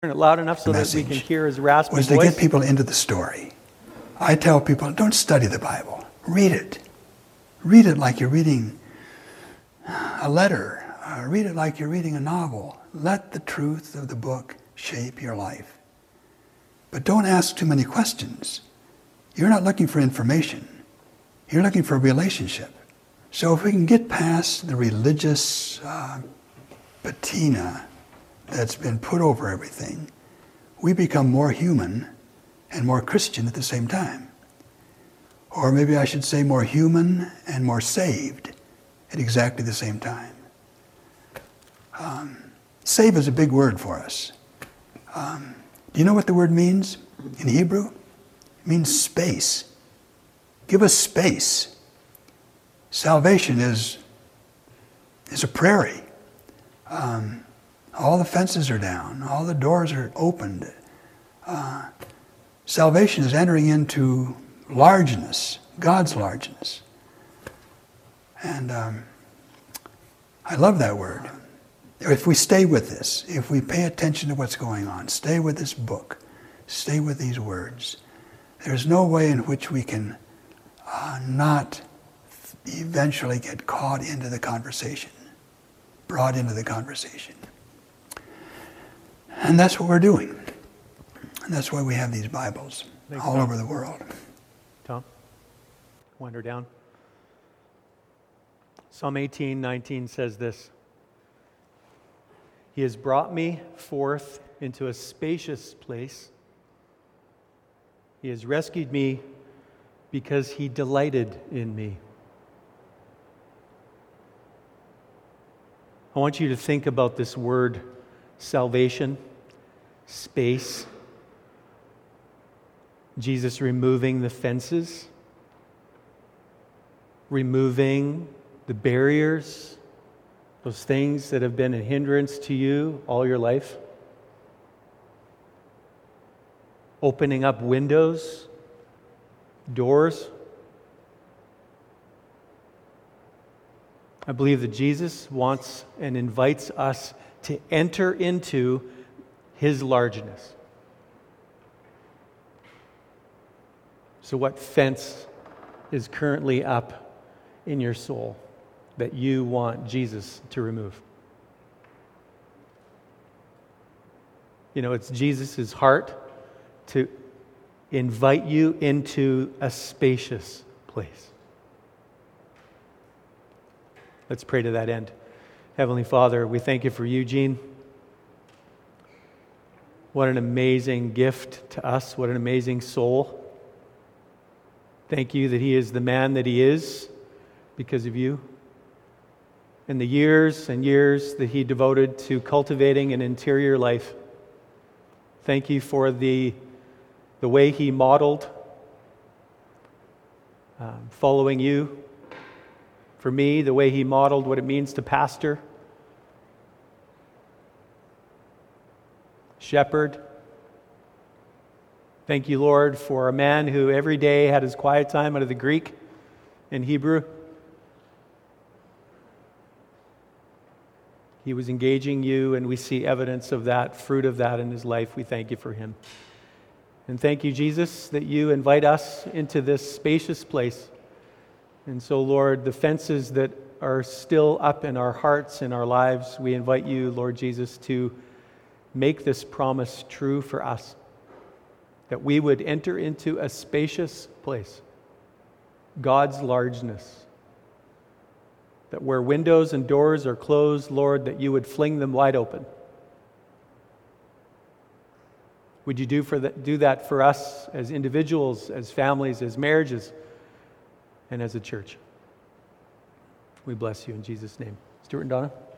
Turn it loud enough so that we can hear his raspy was voice. To get people into the story. I tell people, don't study the Bible. Read it. Read it like you're reading a letter. Read it like you're reading a novel. Let the truth of the book shape your life. But don't ask too many questions. You're not looking for information. You're looking for a relationship. So if we can get past the religious patina that's been put over everything, we become more human and more Christian at the same time. Or maybe I should say more human and more saved at exactly the same time. Save is a big word for us. Do you know what the word means in Hebrew? It means space. Give us space. Salvation is a prairie. All the fences are down. All the doors are opened. Salvation is entering into largeness, God's largeness. And I love that word. If we stay with this, if we pay attention to what's going on, stay with this book, stay with these words, there's no way in which we can not eventually get caught into the conversation, brought into the conversation. And that's what we're doing. And that's why we have these Bibles all over the world. Tom, wander down. Psalm 18:19 says this: He has brought me forth into a spacious place. He has rescued me because he delighted in me. I want you to think about this word salvation, space, Jesus removing the fences, removing the barriers, those things that have been a hindrance to you all your life, opening up windows, doors. I believe that Jesus wants and invites us to enter into his largeness. So what fence is currently up in your soul that you want Jesus to remove? You know, it's Jesus' heart to invite you into a spacious place. Let's pray to that end. Heavenly Father, we thank you for Eugene. What an amazing gift to us. What an amazing soul. Thank you that he is the man that he is because of you. And the years and years that he devoted to cultivating an interior life. Thank you for the way he modeled following you. For me, the way he modeled what it means to pastor, shepherd. Thank you, Lord, for a man who every day had his quiet time out of the Greek and Hebrew. He was engaging you, and we see evidence of that, fruit of that in his life. We thank you for him. And thank you, Jesus, that you invite us into this spacious place. And so, Lord, the fences that are still up in our hearts and our lives, we invite you, Lord Jesus, to make this promise true for us, that we would enter into a spacious place, God's largeness, that where windows and doors are closed, Lord, that you would fling them wide open. Would you do that for us as individuals, as families, as marriages, and as a church? We bless you in Jesus' name. Stuart and Donna?